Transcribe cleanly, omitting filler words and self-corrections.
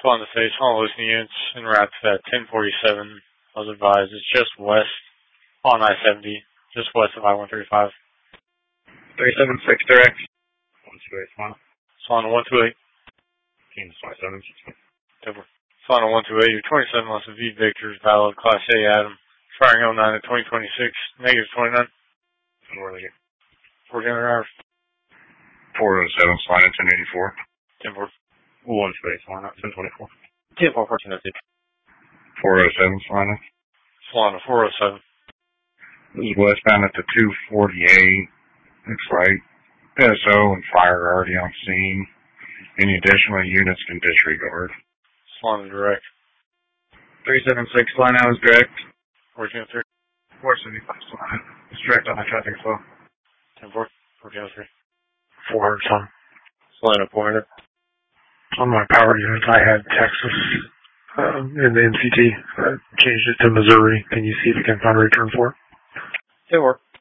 On the face, all listening units in route at 1047. I was advised it's just west on I-70, just west of I-135. 376 direct. 128 mile. On 128. Team 27. On 128, your 27 less of V Victor's valid Class A Adam. Firing 09 at 2026, negative 29. Where are they? 1400 hours. 407, slide at 1084. 10-4. 128, slide at 1024. 10-4, 1406. 407, slide at. On 407. This is westbound at the 248. Looks like SO and fire already on scene. Any additional units can disregard. On direct. 376, line out is direct. 1403. 475, line out. It's direct on the traffic flow. 10-4. 1403. 400 ton. Line up 400. On my power units, I had Texas in the NCT. Changed it to Missouri. Can you see if you can find a return for it? 10-4.